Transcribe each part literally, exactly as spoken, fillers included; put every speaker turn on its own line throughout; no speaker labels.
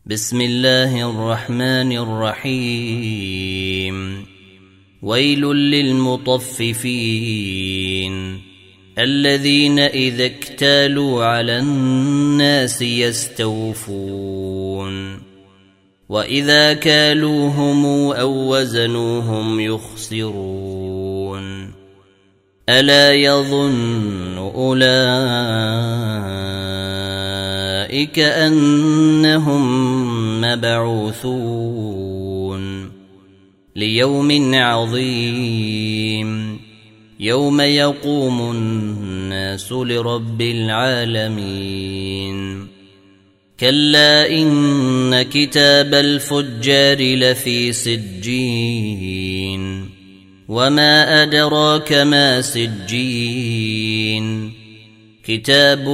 بسم الله الرحمن الرحيم ويل للمطففين الذين إذا اكتالوا على الناس يستوفون وإذا كالوهم أو وزنوهم يخسرون ألا يظن أولئك أنهم مبعوثون ليوم عظيم يوم يقوم الناس لرب العالمين كلا إن كتاب الفجار لفي سجين وما أدراك ما سجين كتاب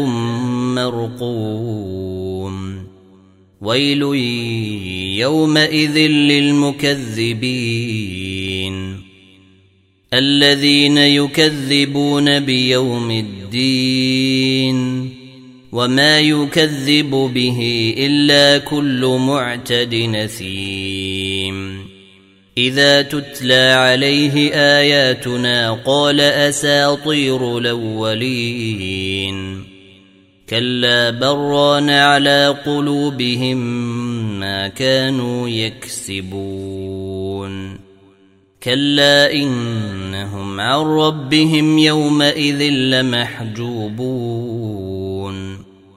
مرقوم ويل يومئذ للمكذبين الذين يكذبون بيوم الدين وما يكذب به إلا كل معتد نثيم إذا تتلى عليه آياتنا قال أساطير الأولين كلا بران على قلوبهم ما كانوا يكسبون كلا إنهم عن ربهم يومئذ لمحجوبون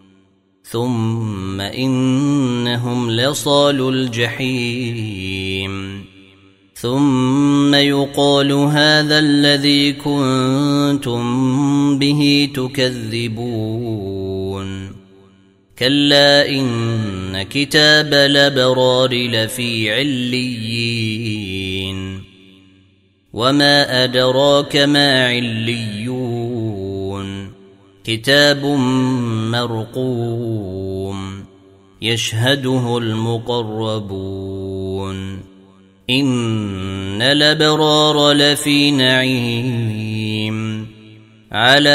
ثم إنهم لصالو الجحيم ثم يقال هذا الذي كنتم به تكذبون كلا إن كتاب الأبرار لفي عليين وما أدراك ما عليون كتاب مرقوم يشهده المقربون إن الأبرار لفي نعيم على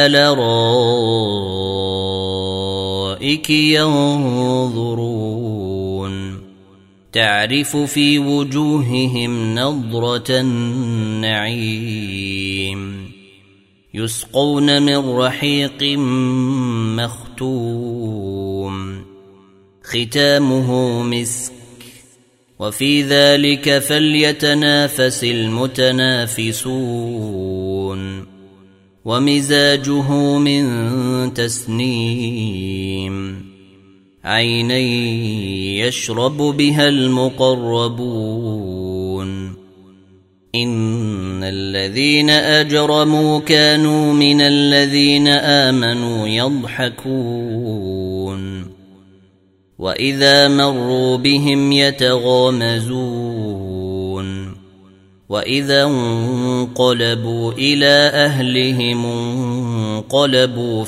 الأرائك ينظرون تعرف في وجوههم نضرة النعيم يسقون من رحيق مختوم ختامه مسك وفي ذلك فليتنافس المتنافسون ومزاجه من تسنيم عينا يشرب بها المقربون إن الذين أجرموا كانوا من الذين آمنوا يضحكون وإذا مروا بهم يتغامزون وإذا انقلبوا إلى أهلهم انقلبوا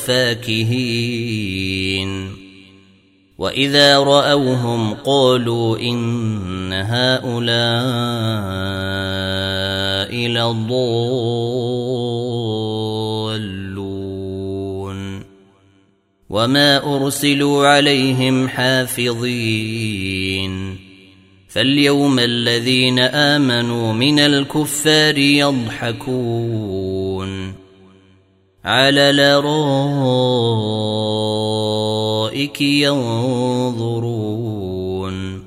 فاكهين وإذا رأوهم قالوا إن هؤلاء لضالون وما أرسلوا عليهم حافظين فاليوم الذين آمنوا من الكفار يضحكون على الأرائك ينظرون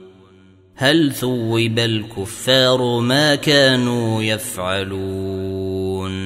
هل ثوب الكفار ما كانوا يفعلون